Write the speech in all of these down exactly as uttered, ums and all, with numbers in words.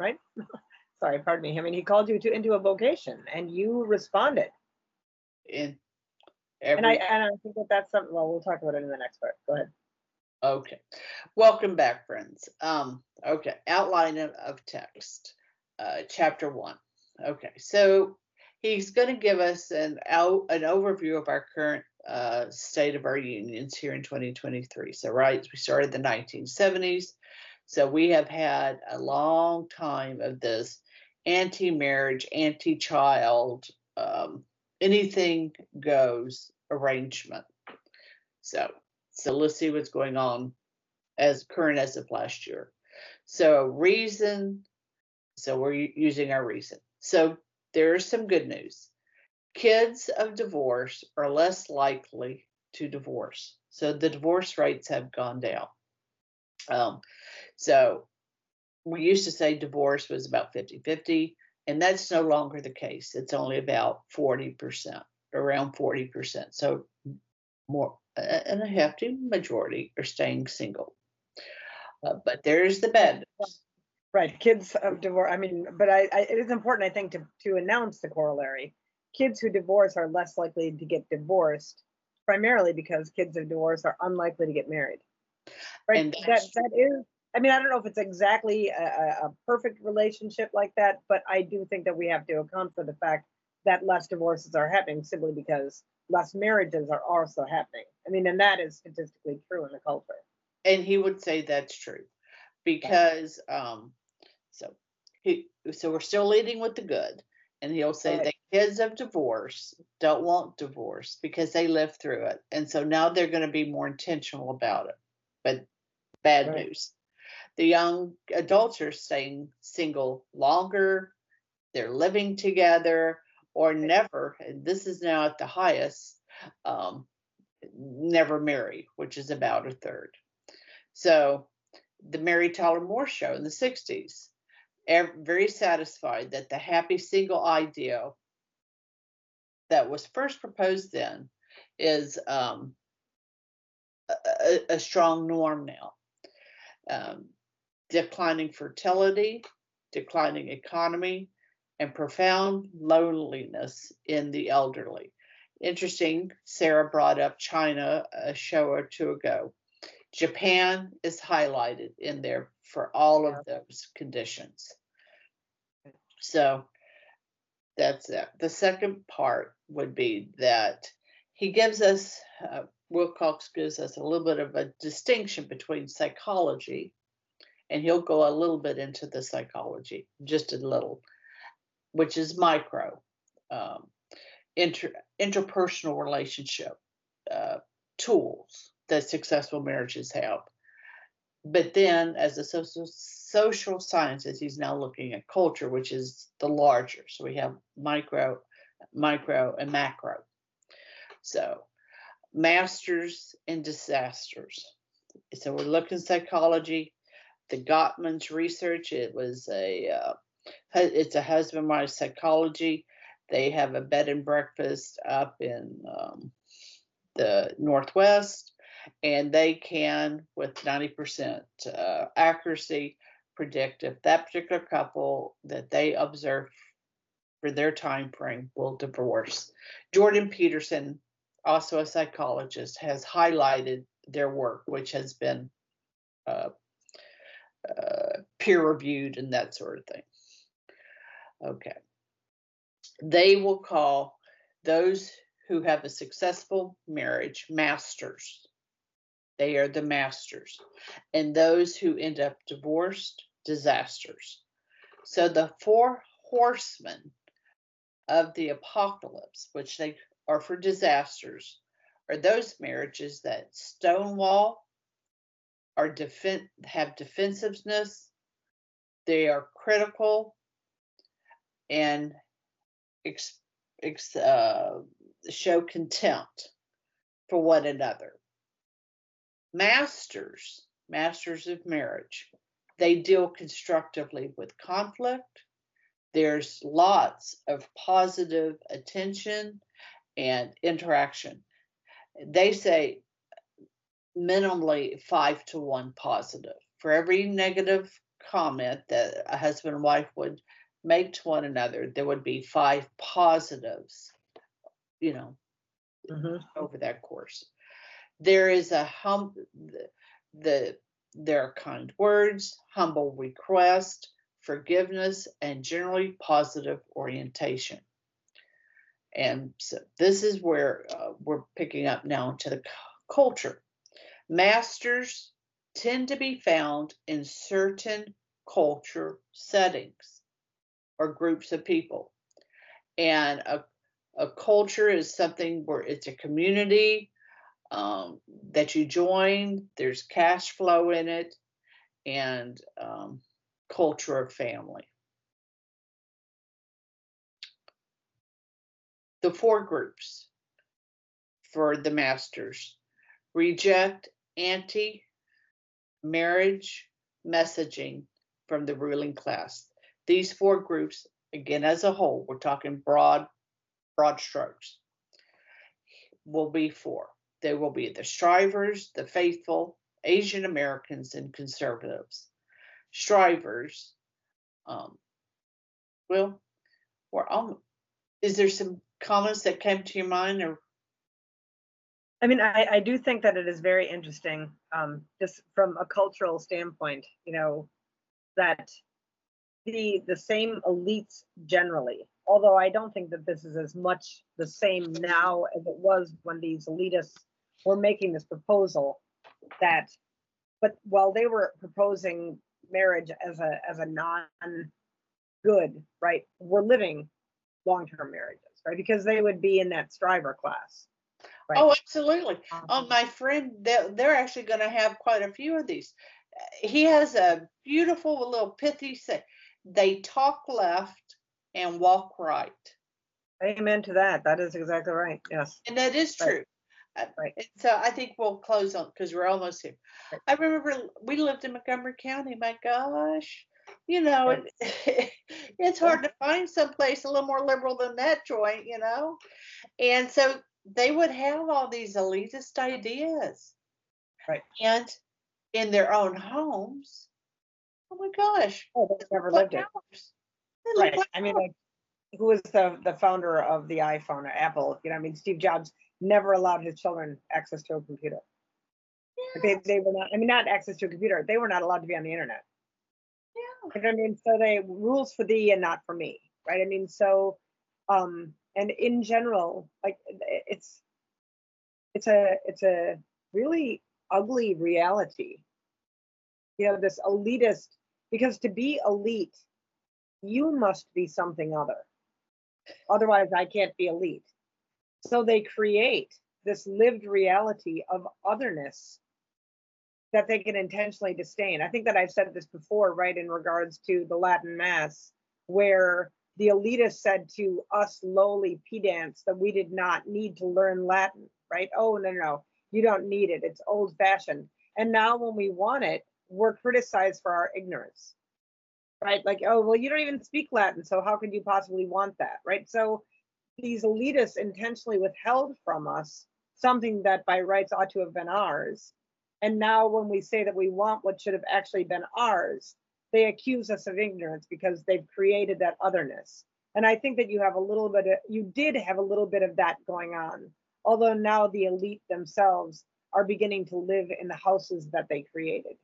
right? Sorry, pardon me. I mean, he called you to into a vocation, and you responded. In And I every and I think that that's something. Well, we'll talk about it in the next part. Go ahead. Okay. Welcome back, friends. Um, okay, outline of, of text, uh, chapter one. Okay, so he's going to give us an out an overview of our current uh, state of our unions here in twenty twenty-three. So, right, we started the nineteen seventies. So we have had a long time of this anti-marriage, anti-child, um, anything goes arrangement. So, so let's see what's going on as current as of last year. So reason, so we're using our reason. So there's some good news. Kids of divorce are less likely to divorce. So the divorce rates have gone down. Um, so we used to say divorce was about fifty-fifty, and that's no longer the case. It's only about forty percent, around forty percent. So more, and a hefty majority are staying single. Uh, but there's the bad news. Right, kids of divorce. I mean, but I, I, it is important, I think, to to announce the corollary. Kids who divorce are less likely to get divorced, primarily because kids of divorce are unlikely to get married. Right. And That that's that is. I mean, I don't know if it's exactly a, a a perfect relationship like that, but I do think that we have to account for the fact that less divorces are happening simply because less marriages are also happening. I mean, and that is statistically true in the culture. and he would say that's true Right. because um so he so we're still leading with the good, and he'll All say right. that kids of divorce don't want divorce because they lived through it, and so now they're going to be more intentional about it. But bad Right. news, the young adults are staying single longer, they're living together, or never, and this is now at the highest, um never marry, which is about a third. So the Mary Tyler Moore Show in the sixties, very satisfied that the happy single ideal that was first proposed then is um, a, a strong norm now. Um, declining fertility, declining economy, and profound loneliness in the elderly. Interesting, Sarah brought up China a show or two ago. Japan is highlighted in there for all Yeah. of those conditions. So that's it. The second part would be that he gives us, uh, Wilcox gives us a little bit of a distinction between psychology, and he'll go a little bit into the psychology, just a little, which is micro, um, inter, interpersonal relationship uh, tools that successful marriages have. But then, as a social social scientist, he's now looking at culture, which is the larger. So we have micro, micro, and macro. So masters and disasters. So we're looking psychology. The Gottman's research. It was a uh, it's a husband wife psychology. They have a bed and breakfast up in um, the Northwest, and they can, with ninety percent uh, accuracy, predict if that particular couple that they observe for their time frame will divorce. Jordan Peterson, also a psychologist, has highlighted their work, which has been uh, uh, peer reviewed and that sort of thing. Okay. They will call those who have a successful marriage masters. They are the masters. And those who end up divorced, disasters. So the four horsemen of the apocalypse, which they are for disasters, are those marriages that stonewall, are defen- have defensiveness, they are critical, and ex- ex- uh, show contempt for one another. Masters, masters of marriage, they deal constructively with conflict. There's lots of positive attention and interaction. They say minimally five to one positive. For every negative comment that a husband and wife would make to one another, there would be five positives, you know, hmm over that course. There is a hum the, the there are kind words, humble request, forgiveness, and generally positive orientation. And so this is where uh, we're picking up now into the cu- culture. Masters tend to be found in certain culture settings or groups of people. And a, a culture is something where it's a community um, that you join, there's cash flow in it, and um, culture of family. The four groups for the masters: reject anti marriage messaging from the ruling class. These four groups, again, as a whole, we're talking broad, broad strokes, will be four. They will be the strivers, the faithful, Asian Americans, and conservatives. Strivers, um, well, we're on. Is there some comments that came to your mind, or I mean, I, I do think that it is very interesting, um, just from a cultural standpoint, you know, that the the same elites generally, although I don't think that this is as much the same now as it was when these elitists were making this proposal, that but while they were proposing marriage as a as a non-good, right, we're living long-term marriages, right? Because they would be in that striver class, right? oh, absolutely. Um, Oh, my friend, they're, they're actually going to have quite a few of these. He has a beautiful little pithy say, they talk left and walk right. Amen to that. That is exactly right. Yes. And that is Right. true. Uh, Right. and so I think we'll close on because we're almost here. Right. I remember we lived in Montgomery County. My gosh, you know, Right. it, it's hard to find someplace a little more liberal than that joint, you know. And so they would have all these elitist ideas, Right. and in their own homes. Oh my gosh, Oh, they they never look like lived it. ours. They look Right. like I mean, ours. like, who was the the founder of the iPhone, Apple? You know, I mean, Steve Jobs never allowed his children access to a computer. Like, They Yes, they were not. I mean, not access to a computer. They were not allowed to be on the internet. yeah. You know what I mean? So they rules for thee and not for me, right? I mean, so um, and in general, like it's it's a it's a really ugly reality. You know, this elitist, because to be elite, you must be something other. Otherwise, I can't be elite. So they create this lived reality of otherness that they can intentionally disdain. I think that I've said this before, right, in regards to the Latin Mass, where the elitists said to us lowly pedants that we did not need to learn Latin, right? Oh, no, no, no, you don't need it. It's old fashioned. And now when we want it, we're criticized for our ignorance, right? Like, oh, well, you don't even speak Latin, so how could you possibly want that, right? So these elitists intentionally withheld from us something that by rights ought to have been ours. And now when we say that we want what should have actually been ours, they accuse us of ignorance because they've created that otherness. And I think that you have a little bit of, you did have a little bit of that going on. Although now the elite themselves are beginning to live in the houses that they created.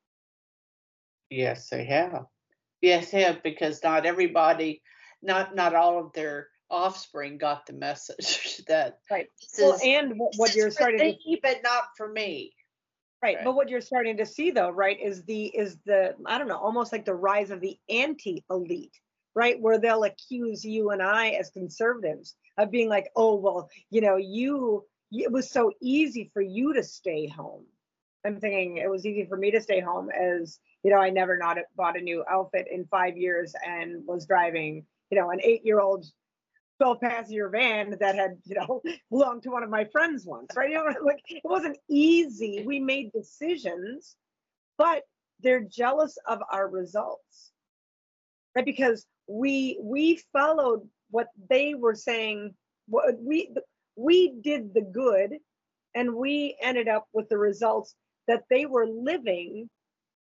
Yes, they have. Yes, they have, because not everybody, not not all of their offspring got the message that Right. this Well, is and what, what this you're is for starting to thee, but not for me. Right, Right. but what you're starting to see though, right, is the is the I don't know, almost like the rise of the anti-elite, right, where they'll accuse you and I as conservatives of being like, oh well, you know, you it was so easy for you to stay home. I'm thinking it was easy for me to stay home as you know I never not bought a new outfit in five years and was driving you know an eight-year-old twelve passenger van that had, you know, belonged to one of my friends once, right? You know, like it wasn't easy. We made decisions, but they're jealous of our results, right? Because we we followed what they were saying. What we we did the good, and we ended up with the results that they were living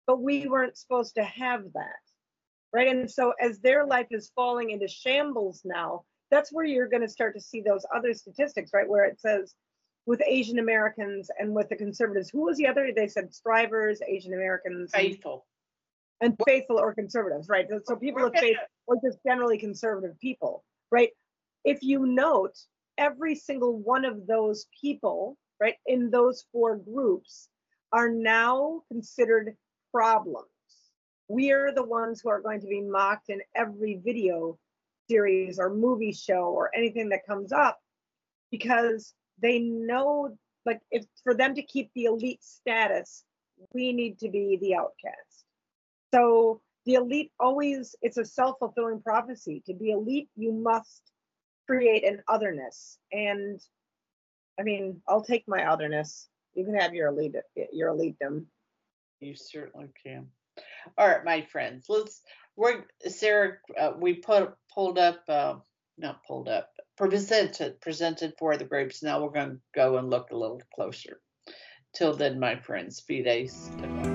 but we weren't supposed to have that, right? And so as their life is falling into shambles now, that's where you're going to start to see those other statistics, right? Where it says with Asian Americans and with the conservatives, who was the other? They said strivers, Asian Americans, and, Faithful. and faithful or conservatives, right? So people We're of faith gonna- or just generally conservative people, right? If you note, every single one of those people, right, in those four groups are now considered problems. We are the ones who are going to be mocked in every video series or movie show or anything that comes up, because they know, like, if for them to keep the elite status, we need to be the outcast. So the elite always, it's a self-fulfilling prophecy. To be elite, you must create an otherness. And I mean, I'll take my otherness. You can have your elite, your elitedom. You certainly can. All right, my friends, let's, we're, Sarah, uh, we put, pulled up, uh, not pulled up, presented, presented for the groups. Now we're going to go and look a little closer. Till then, my friends, fides.